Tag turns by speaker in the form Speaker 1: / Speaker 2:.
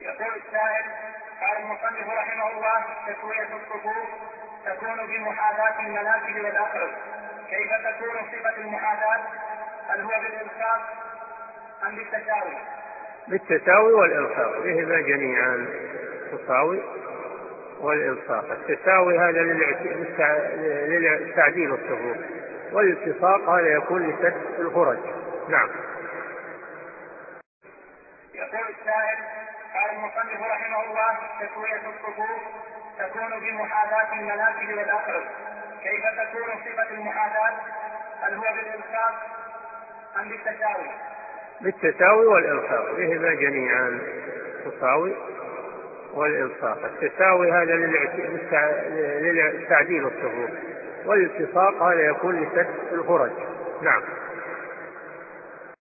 Speaker 1: يقول السائل: قال المصنف رحمه الله: تسوية الصفوف تكون بمحاذاة المناكب والأقرب، كيف تكون صفة المحاذاة؟ هل هو بالإلصاق أم بالتساوي؟
Speaker 2: بالتساوي والإلصاق، بهما جميعا، التساوي والإلصاق. التساوي هذا للتعديل الصفوف، والالتصاق هذا يكون لسد الفرج. نعم.
Speaker 1: يقول السائل: قال المصنف رحمه الله: تسوية الصفوف تكون بمحاذاة المناكب والأقرب، كيف تكون صفة المحاذاة؟ هل هو بالإلصاق أم بالتساوي؟
Speaker 2: بالتساوي والإلصاق، بهما جميعا، التساوي والإلصاق. التساوي هذا للتعديل الصفوف، والالتصاق هذا يكون لسد الفرج. نعم.